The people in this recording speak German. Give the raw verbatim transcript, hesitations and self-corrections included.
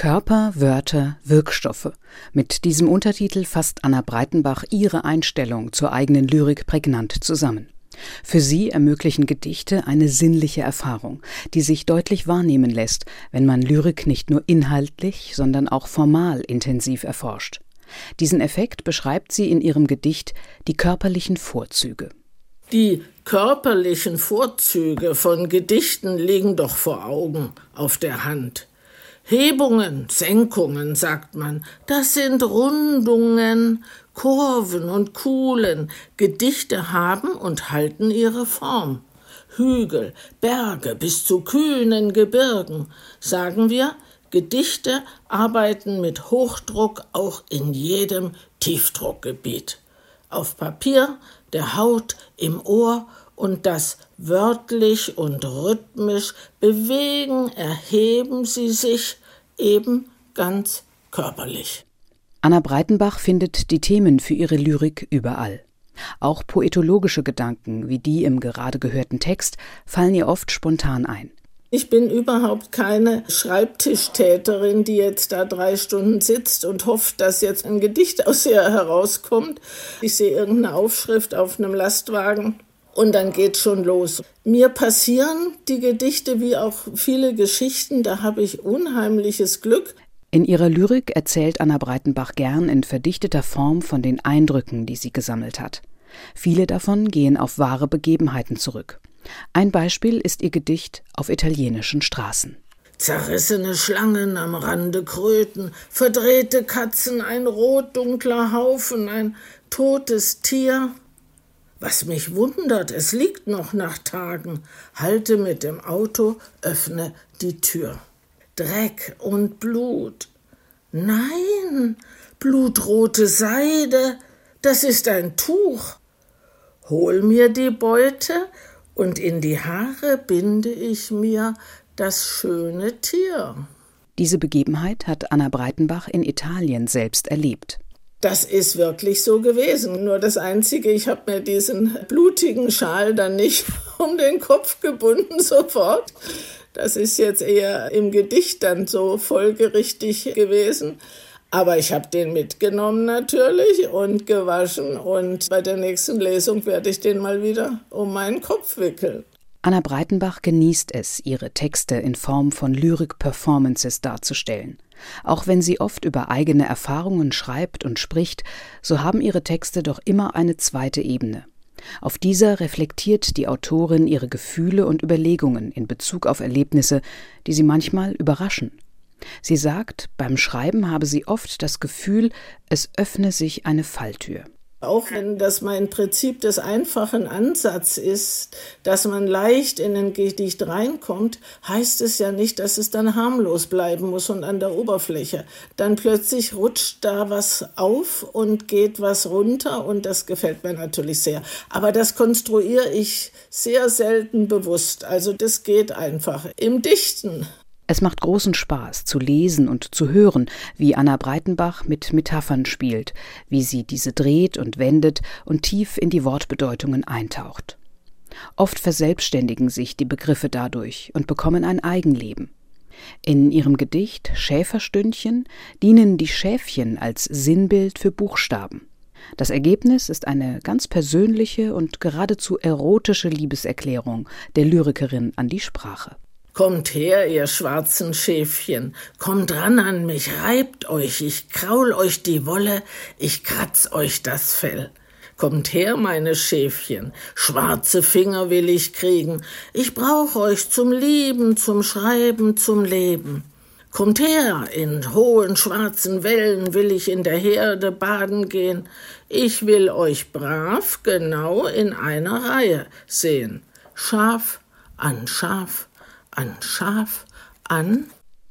Körper, Wörter, Wirkstoffe. Mit diesem Untertitel fasst Anna Breitenbach ihre Einstellung zur eigenen Lyrik prägnant zusammen. Für sie ermöglichen Gedichte eine sinnliche Erfahrung, die sich deutlich wahrnehmen lässt, wenn man Lyrik nicht nur inhaltlich, sondern auch formal intensiv erforscht. Diesen Effekt beschreibt sie in ihrem Gedicht »Die körperlichen Vorzüge«. Die körperlichen Vorzüge von Gedichten liegen doch vor Augen, auf der Hand. Hebungen, Senkungen, sagt man, das sind Rundungen, Kurven und Kuhlen. Gedichte haben und halten ihre Form. Hügel, Berge bis zu kühnen Gebirgen. Sagen wir, Gedichte arbeiten mit Hochdruck auch in jedem Tiefdruckgebiet. Auf Papier, der Haut, im Ohr und das wörtlich und rhythmisch bewegen, erheben sie sich eben ganz körperlich. Anna Breitenbach findet die Themen für ihre Lyrik überall. Auch poetologische Gedanken, wie die im gerade gehörten Text, fallen ihr oft spontan ein. Ich bin überhaupt keine Schreibtischtäterin, die jetzt da drei Stunden sitzt und hofft, dass jetzt ein Gedicht aus ihr herauskommt. Ich sehe irgendeine Aufschrift auf einem Lastwagen und dann geht's schon los. Mir passieren die Gedichte wie auch viele Geschichten, da habe ich unheimliches Glück. In ihrer Lyrik erzählt Anna Breitenbach gern in verdichteter Form von den Eindrücken, die sie gesammelt hat. Viele davon gehen auf wahre Begebenheiten zurück. Ein Beispiel ist ihr Gedicht »Auf italienischen Straßen«. Zerrissene Schlangen am Rande Kröten, verdrehte Katzen, ein rotdunkler Haufen, ein totes Tier. Was mich wundert, es liegt noch nach Tagen, halte mit dem Auto, öffne die Tür. Dreck und Blut. Nein, blutrote Seide, das ist ein Tuch. Hol mir die Beute und in die Haare binde ich mir das schöne Tier. Diese Begebenheit hat Anna Breitenbach in Italien selbst erlebt. Das ist wirklich so gewesen. Nur das Einzige, ich habe mir diesen blutigen Schal dann nicht um den Kopf gebunden sofort. Das ist jetzt eher im Gedicht dann so folgerichtig gewesen. Aber ich habe den mitgenommen natürlich und gewaschen und bei der nächsten Lesung werde ich den mal wieder um meinen Kopf wickeln. Anna Breitenbach genießt es, ihre Texte in Form von Lyrik-Performances darzustellen. Auch wenn sie oft über eigene Erfahrungen schreibt und spricht, so haben ihre Texte doch immer eine zweite Ebene. Auf dieser reflektiert die Autorin ihre Gefühle und Überlegungen in Bezug auf Erlebnisse, die sie manchmal überraschen. Sie sagt, beim Schreiben habe sie oft das Gefühl, es öffne sich eine Falltür. Auch wenn das mein Prinzip des einfachen Ansatzes ist, dass man leicht in ein Gedicht reinkommt, heißt es ja nicht, dass es dann harmlos bleiben muss und an der Oberfläche. Dann plötzlich rutscht da was auf und geht was runter und das gefällt mir natürlich sehr. Aber das konstruiere ich sehr selten bewusst. Also das geht einfach im Dichten. Es macht großen Spaß, zu lesen und zu hören, wie Anna Breitenbach mit Metaphern spielt, wie sie diese dreht und wendet und tief in die Wortbedeutungen eintaucht. Oft verselbstständigen sich die Begriffe dadurch und bekommen ein Eigenleben. In ihrem Gedicht »Schäferstündchen« dienen die Schäfchen als Sinnbild für Buchstaben. Das Ergebnis ist eine ganz persönliche und geradezu erotische Liebeserklärung der Lyrikerin an die Sprache. Kommt her, ihr schwarzen Schäfchen, kommt ran an mich, reibt euch, ich kraul euch die Wolle, ich kratz euch das Fell. Kommt her, meine Schäfchen, schwarze Finger will ich kriegen, ich brauch euch zum Lieben, zum Schreiben, zum Leben. Kommt her, in hohen schwarzen Wellen will ich in der Herde baden gehen, ich will euch brav genau in einer Reihe sehen, Schaf an Schaf, an Schaf, an